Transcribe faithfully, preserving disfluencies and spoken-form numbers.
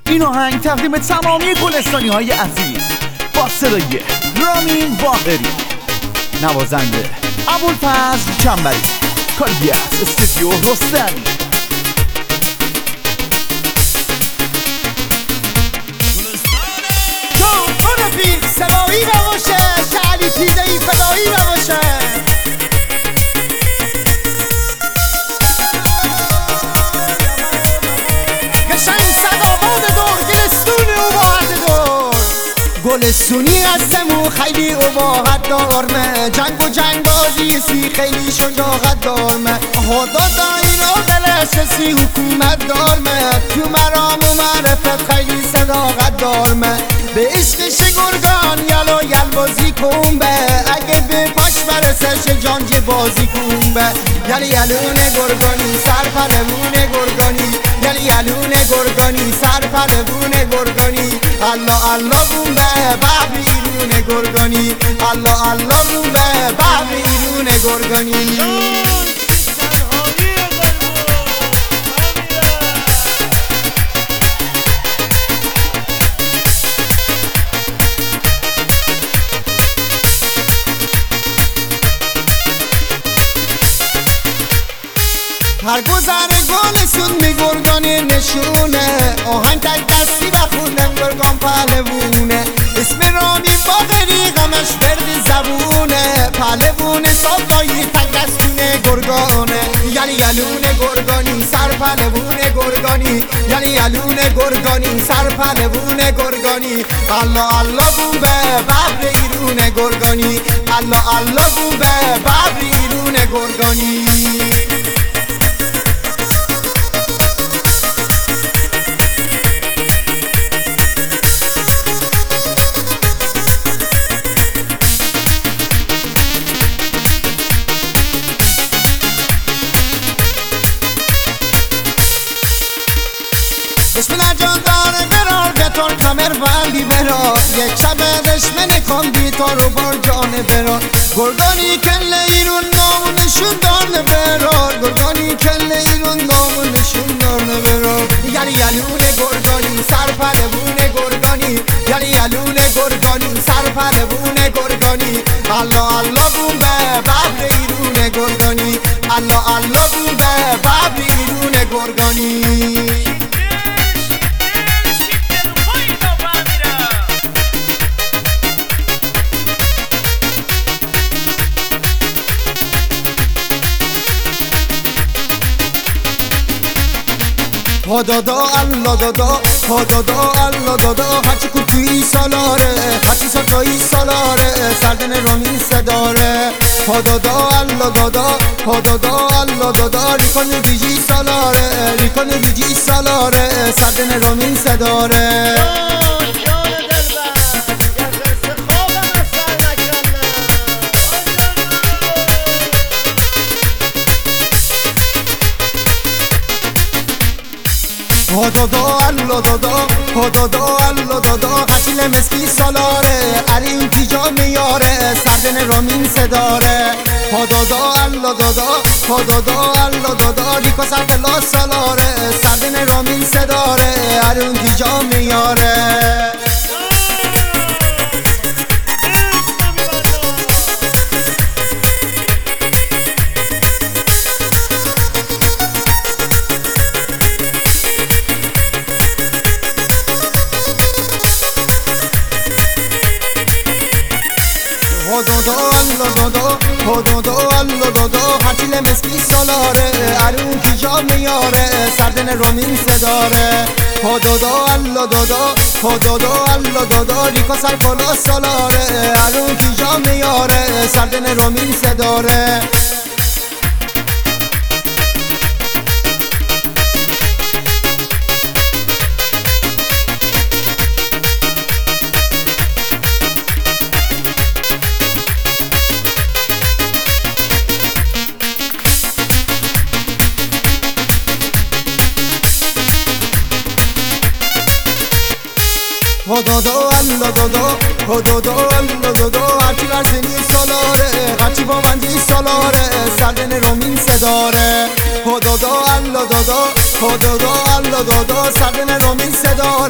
این آهنگ تقدیم تمامی گلستانی های عزیز با صدای رامین باقری، نوازنده ابوالفضل چنبری، کاریه از استودیو رستمی. تو رفیق سوایی نباشه، شعلی پیزهی فدایی نباشه. گلستونی هستمون خیلی اباحت دارمه، جنگ و جنگ بازی سی خیلی شجاعت دارمه. خدا دا اینا بلشسی حکومت دارمه، تو مرام و معرفت خیلی صداقت دارمه. به عشقش گرگان یلو یل بازی کن به، اگه به پاش برسش جانجی بازی کن به. یلی یلونه گرگانی سر پرمونه گرگانی، یلی یلونه گرگانی سر پرمونه گرگانی. الله الله بون به باب ایرونه گرگانی، الله الله بون به باب ایرونه گرگانی. هر گذر گلستون می گرگانی نشونه، آهنگ تک دستی بخوندن گرگان پهلوونه. اسم رامین باقری غمش برد زبونه، پهلوونه صافایی تک دستونه گرگانه. یلی یلونه گرگانی سر پهلوونه گرگانی، یلی یلونه گرگانی سر پهلوونه گرگانی. الله الله بون به ببر ایرونه گرگانی، الله الله بون به ببر ایرونه گرگانی. اسم نجات داره برار بطور کمر بندی برار، یک شب دشمن کن بیتار و بار جان برار. گرگانی کل ایرون نامونشون دارن برار، گرگانی کل ایرون نامونشون دارن برار. یلی یلونه گرگانی سر پهلوونه گرگانی، یلی یلونه گرگانی سر پهلوونه گرگانی. الله الله بون به ببر ایرونه گرگانی، الله الله بون به ببر ایرونه گرگانی. ها دادا الله دادا، ها دادا الله دادا. هرچی کو توی سالاره، هرچی سال توی سالاره، سردن رامین صداره. ها دادا الله دادا، ها دادا الله دادا. ریکان دیجی سالاره، ریکان دیجی سالاره، سردن رامین صداره. ها دادا الله دادا، ها دادا الله دادا. قتیل مسکی سالاره، علی اون تیجا میاره، سردن رامین صداره. ها دادا الله دادا، ها دادا الله دادا. ریکا سر پلا سالاره، سردن رامین صداره، علی اون تیجا میاره. ها دادا الله دادا، ها دادا الله دادا. هرچی مسکی سالاره، ارون کی جا میاره، سردن رامین صداره. ها دادا الله دادا، ها دادا الله دادا. ریکا سر بالا سالاره، ارون کی جا میاره، سردن رامین صداره. ها دادا الله دادا، ها دادا الله دادا. هرچی برسنی سالاره، هرچی با بندی سالاره، سردن رامین صداره. ها دادا الله دادا، ها دادا الله دادا. سردن رامین صداره.